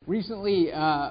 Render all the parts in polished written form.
Recently,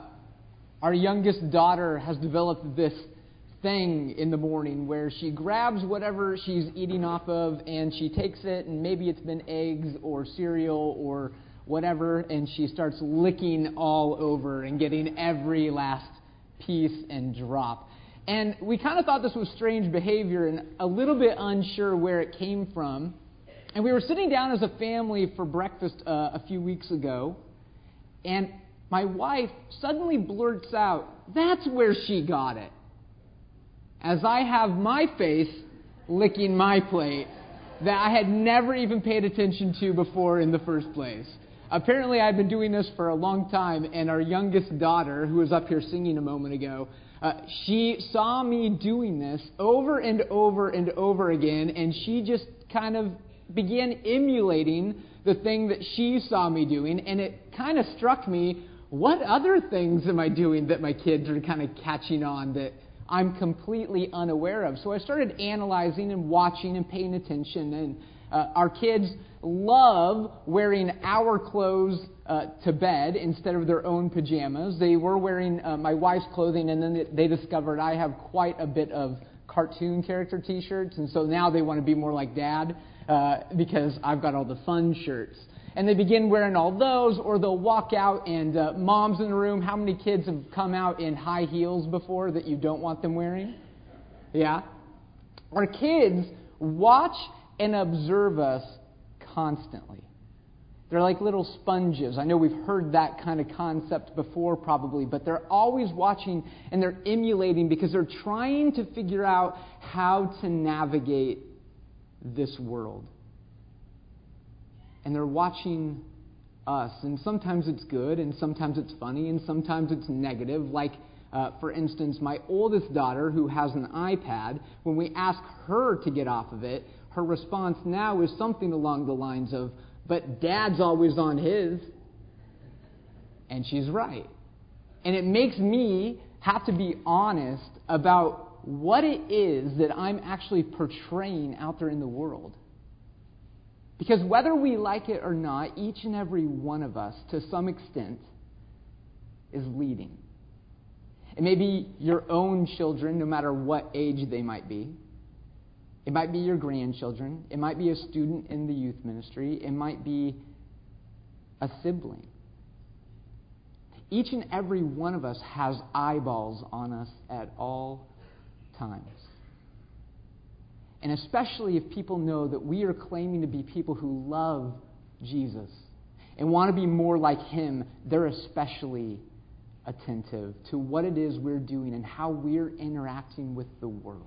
our youngest daughter has developed this thing in the morning where she grabs whatever she's eating off of and she takes it, and maybe it's been eggs or cereal or whatever, and she starts licking all over and getting every last piece and drop. And we kind of thought this was strange behavior and a little bit unsure where it came from. And we were sitting down as a family for breakfast a few weeks ago, and my wife suddenly blurts out, "That's where she got it," as I have my face licking my plate that I had never even paid attention to before in the first place. Apparently, I've been doing this for a long time, and our youngest daughter, who was up here singing a moment ago, she saw me doing this over and over and over again, and she just kind of began emulating the thing that she saw me doing, and it kind of struck me, what other things am I doing that my kids are kind of catching on that I'm completely unaware of? So I started analyzing and watching and paying attention, and our kids love wearing our clothes to bed instead of their own pajamas. They were wearing my wife's clothing, and then they discovered I have quite a bit of cartoon character t-shirts, and so now they want to be more like Dad because I've got all the fun shirts. And they begin wearing all those, or they'll walk out, and moms in the room, how many kids have come out in high heels before that you don't want them wearing? Yeah? Our kids watch and observe us constantly. They're like little sponges. I know we've heard that kind of concept before probably, but they're always watching and they're emulating because they're trying to figure out how to navigate this world. And they're watching us, and sometimes it's good, and sometimes it's funny, and sometimes it's negative. Like, for instance, my oldest daughter, who has an iPad, when we ask her to get off of it, her response now is something along the lines of, "But Dad's always on his." And she's right. And it makes me have to be honest about what it is that I'm actually portraying out there in the world. Because whether we like it or not, each and every one of us, to some extent, is leading. It may be your own children, no matter what age they might be. It might be your grandchildren. It might be a student in the youth ministry. It might be a sibling. Each and every one of us has eyeballs on us at all times. And especially if people know that we are claiming to be people who love Jesus and want to be more like Him, they're especially attentive to what it is we're doing and how we're interacting with the world.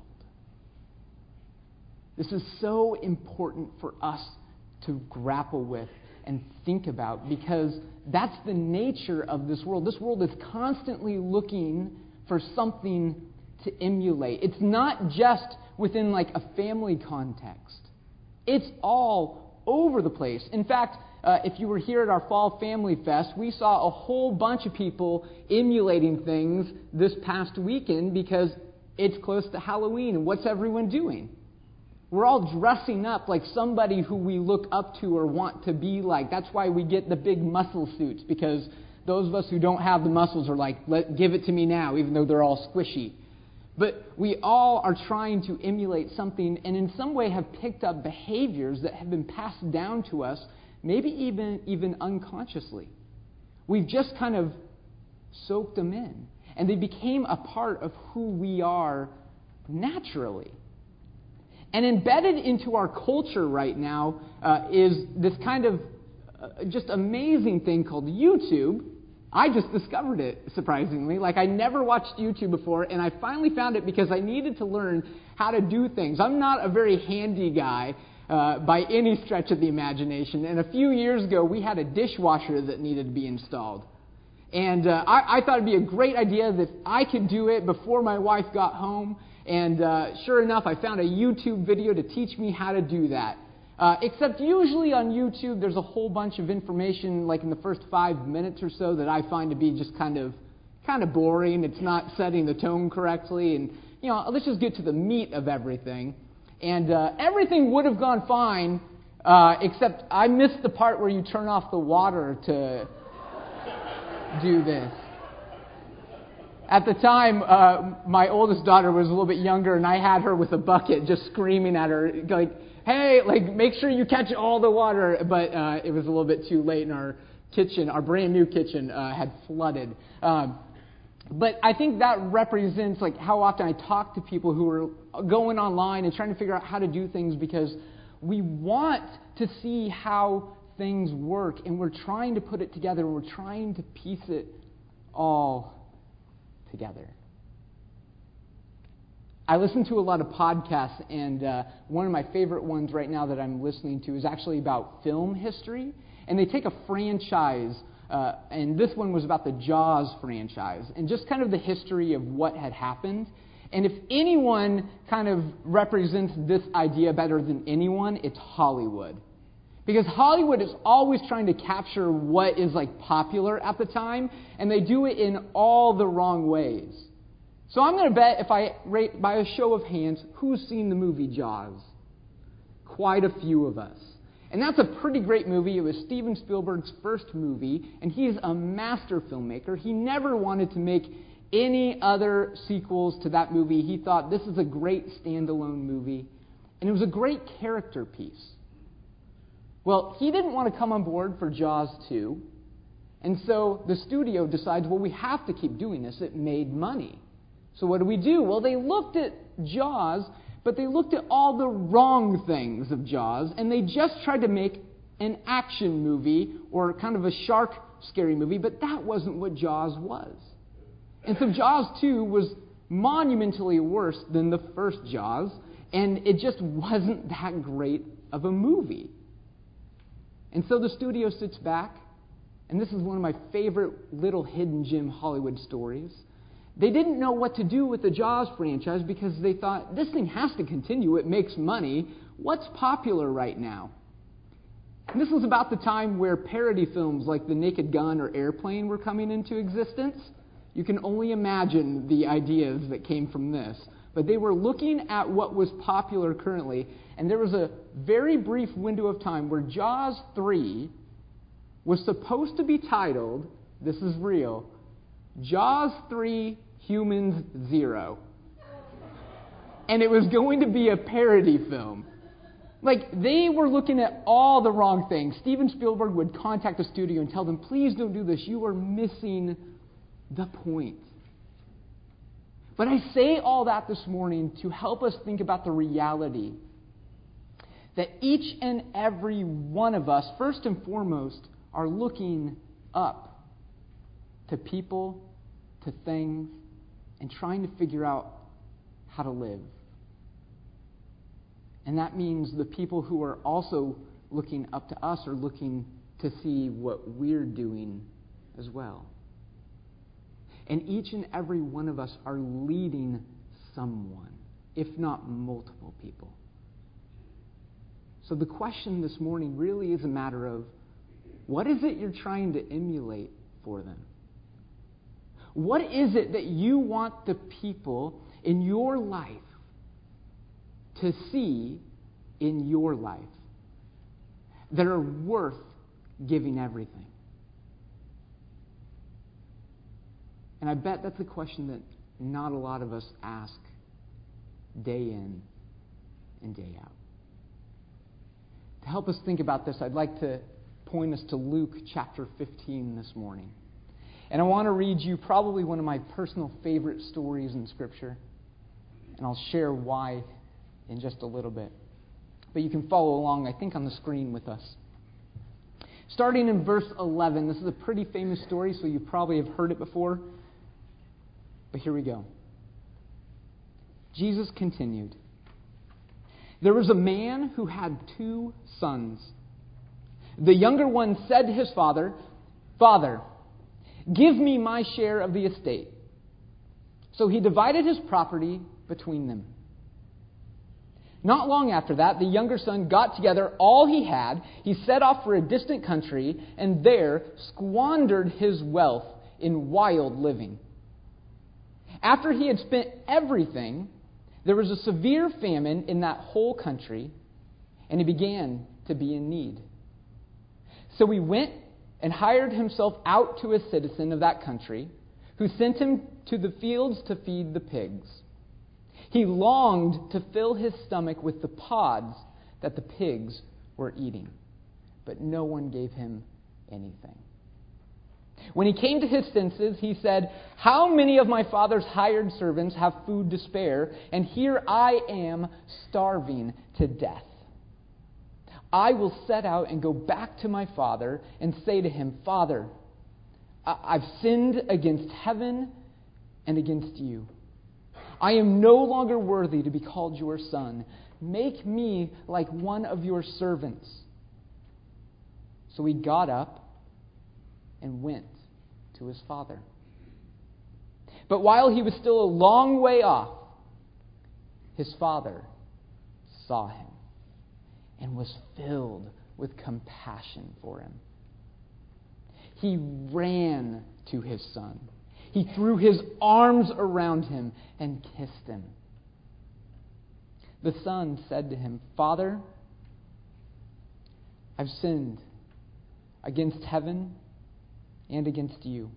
This is so important for us to grapple with and think about, because that's the nature of this world. This world is constantly looking for something to emulate. It's not just within like a family context. It's all over the place. In fact, if you were here at our Fall Family Fest, we saw a whole bunch of people emulating things this past weekend because it's close to Halloween. And what's everyone doing? We're all dressing up like somebody who we look up to or want to be like. That's why we get the big muscle suits, because those of us who don't have the muscles are like, give it to me now, even though they're all squishy. But we all are trying to emulate something, and in some way have picked up behaviors that have been passed down to us, maybe even unconsciously. We've just kind of soaked them in, and they became a part of who we are naturally. And embedded into our culture right now is this kind of just amazing thing called YouTube. I just discovered it, surprisingly. Like, I never watched YouTube before, and I finally found it because I needed to learn how to do things. I'm not a very handy guy by any stretch of the imagination, and a few years ago, we had a dishwasher that needed to be installed. And I thought it'd be a great idea that I could do it before my wife got home, and sure enough, I found a YouTube video to teach me how to do that. Except usually on YouTube, there's a whole bunch of information, like in the first 5 minutes or so, that I find to be just kind of boring. It's not setting the tone correctly, and let's just get to the meat of everything. And everything would have gone fine, except I missed the part where you turn off the water to do this. At the time, my oldest daughter was a little bit younger, and I had her with a bucket just screaming at her, like, hey, like, make sure you catch all the water. But it was a little bit too late, and our kitchen, our brand new kitchen, had flooded. But I think that represents like how often I talk to people who are going online and trying to figure out how to do things because we want to see how things work, and we're trying to put it together, and we're trying to piece it all together. I listen to a lot of podcasts, and one of my favorite ones right now that I'm listening to is actually about film history, and they take a franchise, and this one was about the Jaws franchise, and just kind of the history of what had happened. And if anyone kind of represents this idea better than anyone, it's Hollywood. Because Hollywood is always trying to capture what is like popular at the time, and they do it in all the wrong ways. So I'm going to bet if I rate by a show of hands, who's seen the movie Jaws? Quite a few of us. And that's a pretty great movie. It was Steven Spielberg's first movie, and he's a master filmmaker. He never wanted to make any other sequels to that movie. He thought this is a great standalone movie, and it was a great character piece. Well, he didn't want to come on board for Jaws 2, and so the studio decides, well, we have to keep doing this. It made money. So what do? Well, they looked at Jaws, but they looked at all the wrong things of Jaws, and they just tried to make an action movie or kind of a shark scary movie, but that wasn't what Jaws was. And so Jaws 2 was monumentally worse than the first Jaws, and it just wasn't that great of a movie. And so the studio sits back, and this is one of my favorite little hidden gem Hollywood stories. They didn't know what to do with the Jaws franchise because they thought, this thing has to continue, it makes money. What's popular right now? And this was about the time where parody films like The Naked Gun or Airplane were coming into existence. You can only imagine the ideas that came from this. But they were looking at what was popular currently, and there was a very brief window of time where Jaws 3 was supposed to be titled, this is real, Jaws 3 Humans 0. And it was going to be a parody film. Like, they were looking at all the wrong things. Steven Spielberg would contact the studio and tell them, please don't do this. You are missing the point. But I say all that this morning to help us think about the reality that each and every one of us, first and foremost, are looking up to people, to things, and trying to figure out how to live. And that means the people who are also looking up to us are looking to see what we're doing as well. And each and every one of us are leading someone, if not multiple people. So the question this morning really is a matter of, what is it you're trying to emulate for them? What is it that you want the people in your life to see in your life that are worth giving everything? And I bet that's a question that not a lot of us ask day in and day out. To help us think about this, I'd like to point us to Luke chapter 15 this morning. And I want to read you probably one of my personal favorite stories in Scripture. And I'll share why in just a little bit. But you can follow along, I think, on the screen with us. Starting in verse 11, this is a pretty famous story, so you probably have heard it before. But here we go. Jesus continued. There was a man who had 2 sons. The younger one said to his father, "Father, give me my share of the estate." So he divided his property between them. Not long after that, the younger son got together all he had. He set off for a distant country and there squandered his wealth in wild living. After he had spent everything, there was a severe famine in that whole country, and he began to be in need. So he went and hired himself out to a citizen of that country, who sent him to the fields to feed the pigs. He longed to fill his stomach with the pods that the pigs were eating, but no one gave him anything. When he came to his senses, he said, "How many of my father's hired servants have food to spare, and here I am starving to death? I will set out and go back to my father and say to him, 'Father, I've sinned against heaven and against you. I am no longer worthy to be called your son. Make me like one of your servants.' So he got up and went to his father. But while he was still a long way off, his father saw him and was filled with compassion for him. He ran to his son. He threw his arms around him and kissed him. The son said to him, 'Father, I've sinned against heaven and against you.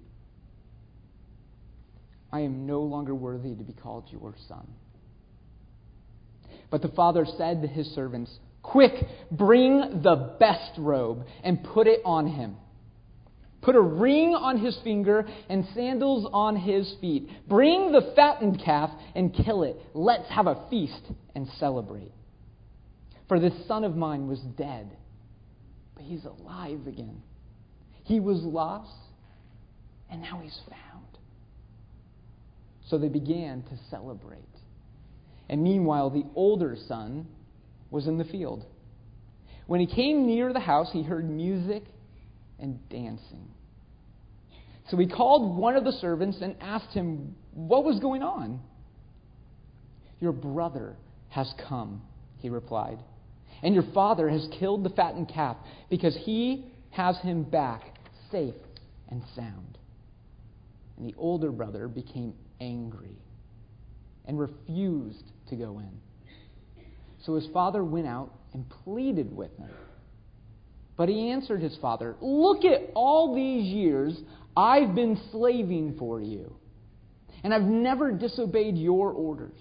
I am no longer worthy to be called your son.' But the father said to his servants, 'Quick, bring the best robe and put it on him. Put a ring on his finger and sandals on his feet. Bring the fattened calf and kill it. Let's have a feast and celebrate. For this son of mine was dead, but he's alive again. He was lost, and now he's found.' So they began to celebrate. And meanwhile, the older son was in the field. When he came near the house, he heard music and dancing. So he called one of the servants and asked him what was going on. 'Your brother has come,' he replied, 'and your father has killed the fattened calf because he has him back safe and sound.' And the older brother became angry and refused to go in. So his father went out and pleaded with him. But he answered his father, 'Look at all these years I've been slaving for you, and I've never disobeyed your orders.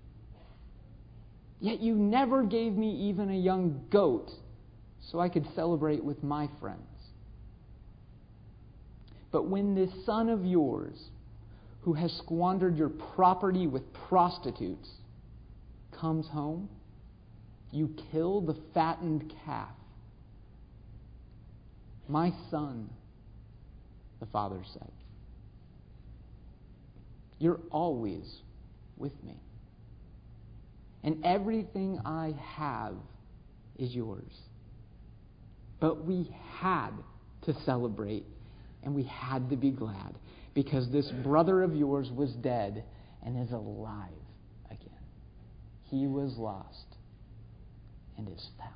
Yet you never gave me even a young goat so I could celebrate with my friends. But when this son of yours, who has squandered your property with prostitutes, comes home, you kill the fattened calf.' 'My son,' the father said, 'you're always with me, and everything I have is yours. But we had to celebrate, and we had to be glad, because this brother of yours was dead and is alive again. He was lost and is found.'"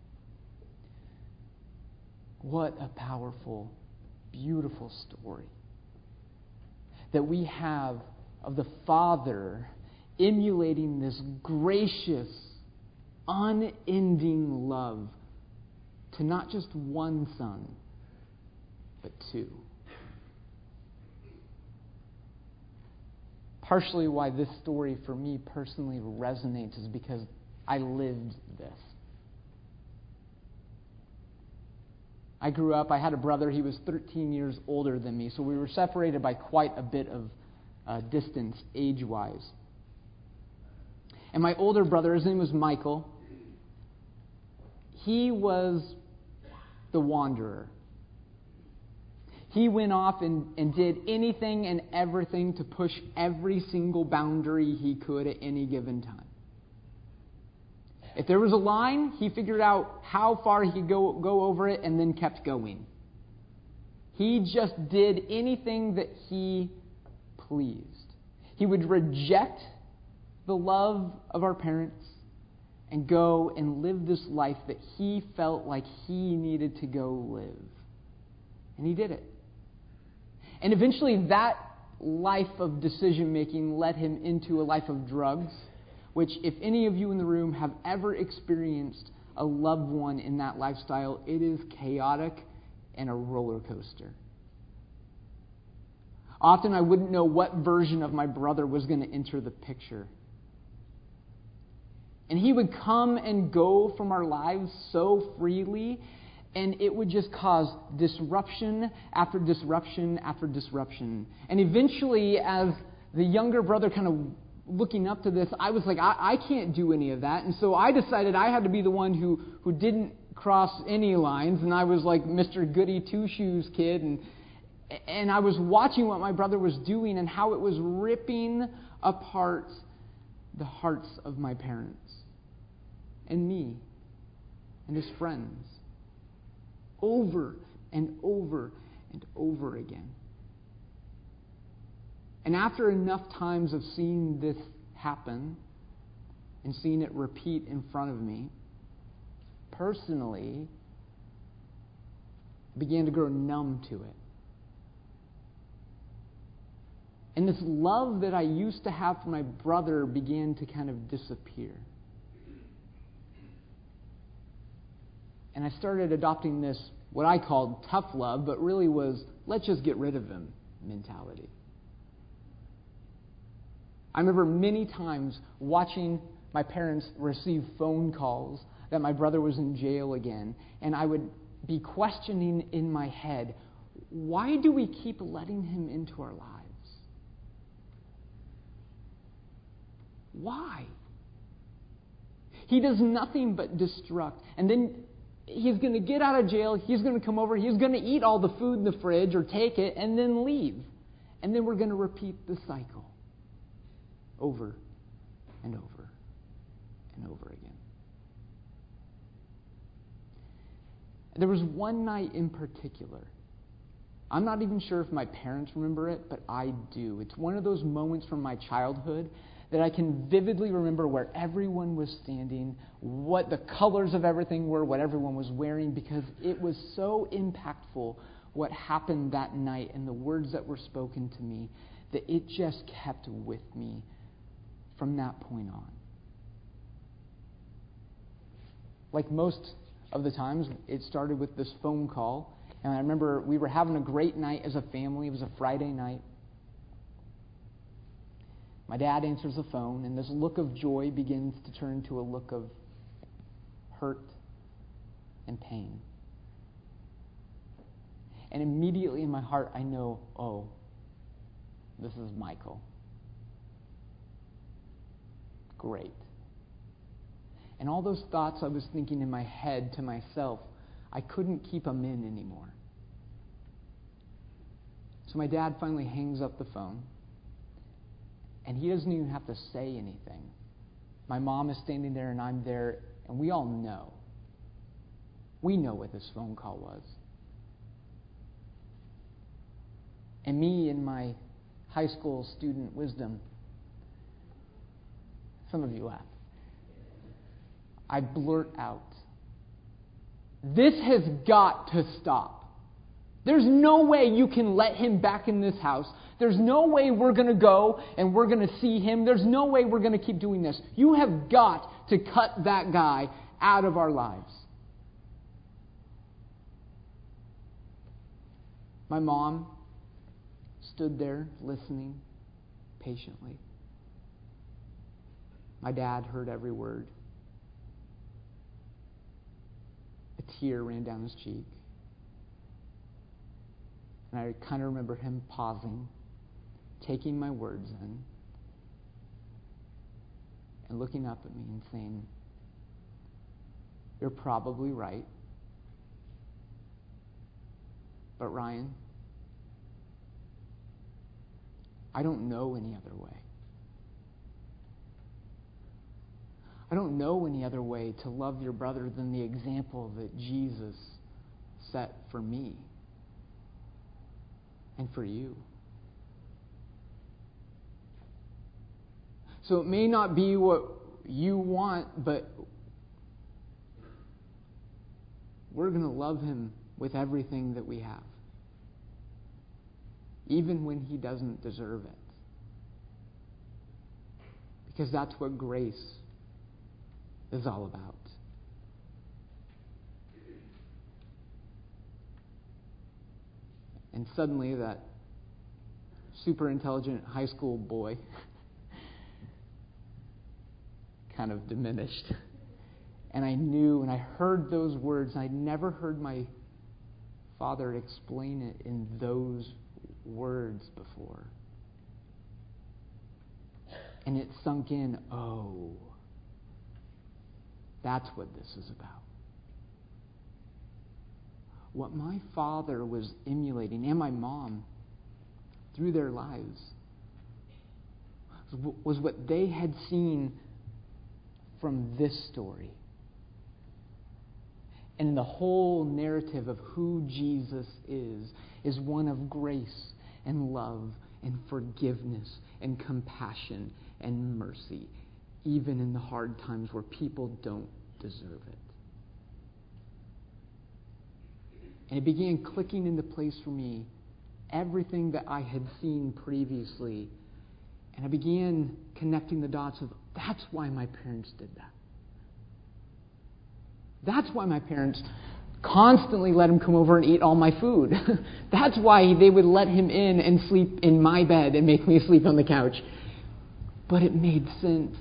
What a powerful, beautiful story that we have of the Father emulating this gracious, unending love to not just one son, but two. Partially why this story for me personally resonates is because I lived this. I grew up, I had a brother, he was 13 years older than me, so we were separated by quite a bit of distance age-wise. And my older brother, his name was Michael, he was the wanderer. He went off and did anything and everything to push every single boundary he could at any given time. If there was a line, he figured out how far he could go over it and then kept going. He just did anything that he pleased. He would reject the love of our parents and go and live this life that he felt like he needed to go live. And he did it. And eventually that life of decision-making led him into a life of drugs, which if any of you in the room have ever experienced a loved one in that lifestyle, it is chaotic and a roller coaster. Often I wouldn't know what version of my brother was going to enter the picture. And he would come and go from our lives so freely, and it would just cause disruption after disruption after disruption. And eventually, as the younger brother kind of looking up to this, I was like, I can't do any of that. And so I decided I had to be the one who didn't cross any lines, and I was like Mr. Goody Two-Shoes kid, and I was watching what my brother was doing and how it was ripping apart the hearts of my parents and me and his friends over and over and over again. And after enough times of seeing this happen and seeing it repeat in front of me, personally, I began to grow numb to it. And this love that I used to have for my brother began to kind of disappear. And I started adopting this, what I called tough love, but really was, let's just get rid of him mentality. I remember many times watching my parents receive phone calls that my brother was in jail again, and I would be questioning in my head, why do we keep letting him into our lives? Why? He does nothing but destruct. And then he's going to get out of jail, he's going to come over, he's going to eat all the food in the fridge or take it and then leave. And then we're going to repeat the cycle over and over and over again. There was one night in particular. I'm not even sure if my parents remember it, but I do. It's one of those moments from my childhood that I can vividly remember where everyone was standing, what the colors of everything were, what everyone was wearing, because it was so impactful what happened that night and the words that were spoken to me that it just kept with me from that point on. Like most of the times, it started with this phone call. And I remember we were having a great night as a family. It was a Friday night. My dad answers the phone, and this look of joy begins to turn to a look of hurt and pain. And immediately in my heart, I know, oh, this is Michael. Great. And all those thoughts I was thinking in my head to myself, I couldn't keep them in anymore. So my dad finally hangs up the phone, and he doesn't even have to say anything. My mom is standing there, and I'm there, and we all know. We know what this phone call was. And me, in my high school student wisdom, some of you laugh, I blurt out, "This has got to stop. There's no way you can let him back in this house. There's no way we're going to go and we're going to see him. There's no way we're going to keep doing this. You have got to cut that guy out of our lives." My mom stood there listening patiently. My dad heard every word. A tear ran down his cheek. And I kind of remember him pausing, taking my words in, and looking up at me and saying, "You're probably right. But Ryan, I don't know any other way. I don't know any other way to love your brother than the example that Jesus set for me and for you. So it may not be what you want, but we're going to love him with everything that we have, even when he doesn't deserve it. Because that's what grace is all about. And suddenly that super intelligent high school boy kind of diminished. And I knew, and I heard those words. I'd never heard my father explain it in those words before. And it sunk in, oh, that's what this is about. What my father was emulating, and my mom, through their lives, was what they had seen from this story. And the whole narrative of who Jesus is one of grace and love and forgiveness and compassion and mercy, even in the hard times where people don't deserve it. And it began clicking into place for me, everything that I had seen previously. And I began connecting the dots of, that's why my parents did that. That's why my parents constantly let him come over and eat all my food. That's why they would let him in and sleep in my bed and make me sleep on the couch. But it made sense.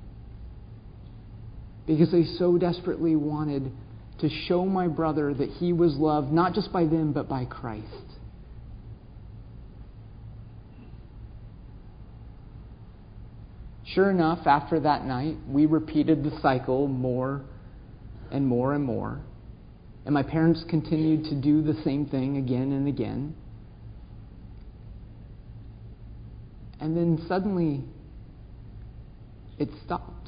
Because they so desperately wanted to show my brother that he was loved, not just by them, but by Christ. Sure enough, after that night, we repeated the cycle more and more and more. And my parents continued to do the same thing again and again. And then suddenly, it stopped.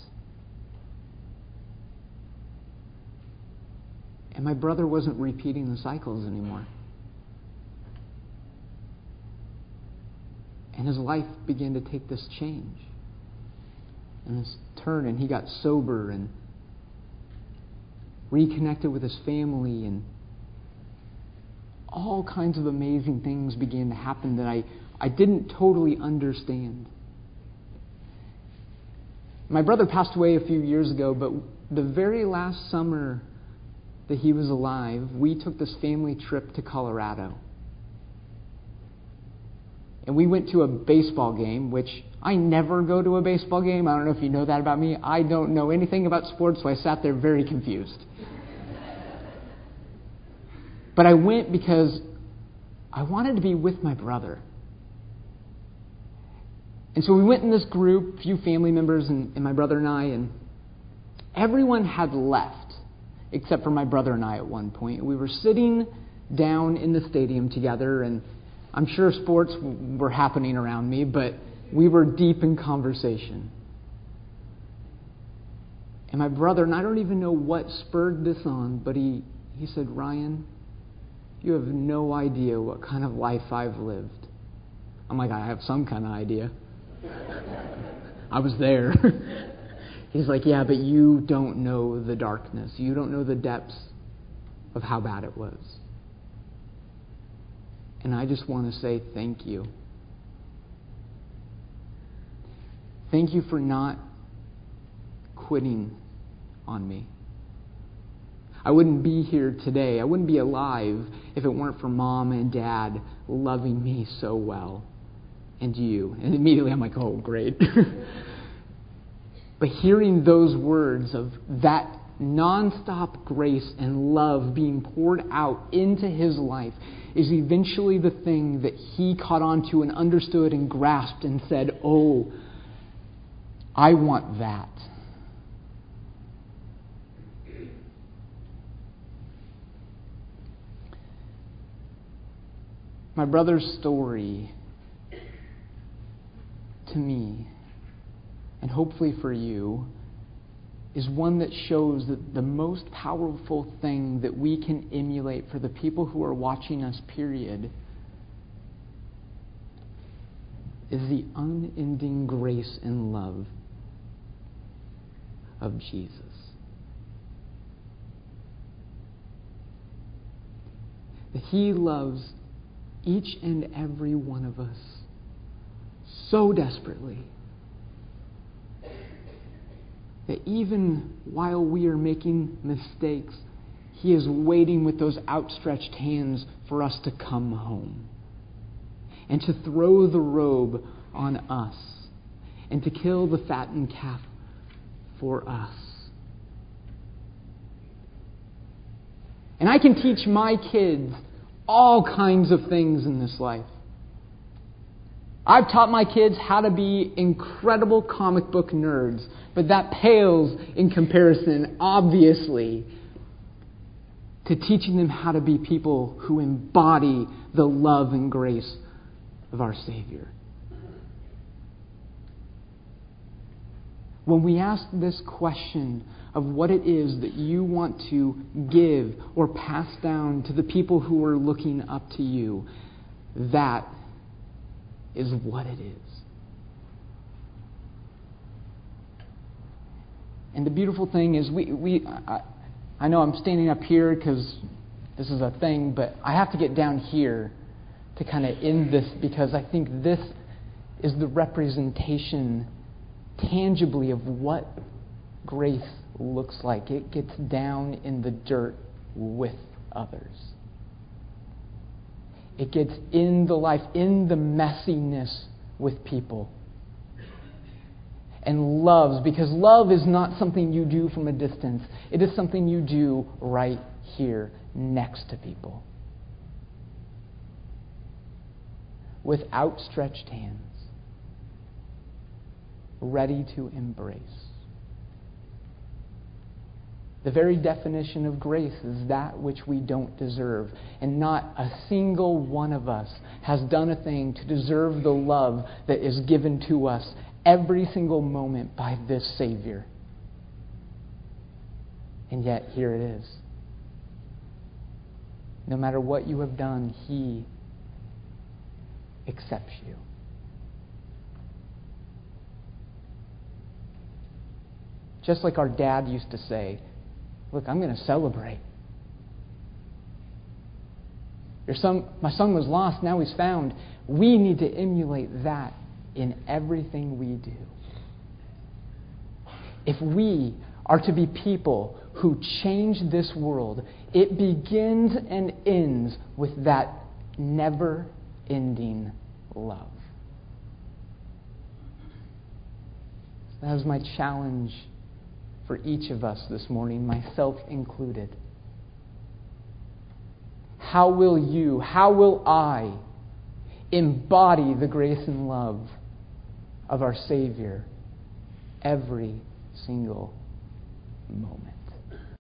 And my brother wasn't repeating the cycles anymore. And his life began to take this change and this turn, and he got sober and reconnected with his family, and all kinds of amazing things began to happen that I didn't totally understand. My brother passed away a few years ago, but the very last summer that he was alive, we took this family trip to Colorado. And we went to a baseball game, which I never go to a baseball game. I don't know if you know that about me. I don't know anything about sports, so I sat there very confused. But I went because I wanted to be with my brother. And so we went in this group, a few family members and my brother and I, and everyone had left except for my brother and I at one point. We were sitting down in the stadium together, and I'm sure sports were happening around me, but we were deep in conversation. And my brother, and I don't even know what spurred this on, but he said, "Ryan, you have no idea what kind of life I've lived." I'm like, "I have some kind of idea. I was there." He's like, "Yeah, but you don't know the darkness. You don't know the depths of how bad it was." And I just want to say thank you. Thank you for not quitting on me. I wouldn't be here today. I wouldn't be alive if it weren't for Mom and Dad loving me so well. And you. And immediately I'm like, oh, great. But hearing those words of that nonstop grace and love being poured out into his life is eventually the thing that he caught on to and understood and grasped and said, oh, I want that. My brother's story to me, and hopefully for you, is one that shows that the most powerful thing that we can emulate for the people who are watching us, period, is the unending grace and love of Jesus. That He loves each and every one of us so desperately that even while we are making mistakes, He is waiting with those outstretched hands for us to come home. and to throw the robe on us and to kill the fattened calf for us. And I can teach my kids all kinds of things in this life. I've taught my kids how to be incredible comic book nerds, but that pales in comparison, obviously, to teaching them how to be people who embody the love and grace of our Savior. When we ask this question of what it is that you want to give or pass down to the people who are looking up to you, that is what it is. And the beautiful thing is, I know I'm standing up here because this is a thing, but I have to get down here to kind of end this, because I think this is the representation tangibly of what grace looks like. It gets down in the dirt with others. It gets in the life, in the messiness with people. And loves, because love is not something you do from a distance. It is something you do right here next to people. With outstretched hands, ready to embrace. The very definition of grace is that which we don't deserve. And not a single one of us has done a thing to deserve the love that is given to us every single moment by this Savior. And yet, here it is. No matter what you have done, He accepts you. Just like our dad used to say, look, I'm going to celebrate. My son was lost, now he's found. We need to emulate that in everything we do. If we are to be people who change this world, it begins and ends with that never-ending love. That is my challenge for each of us this morning, myself included. How will I embody the grace and love of our Savior every single moment?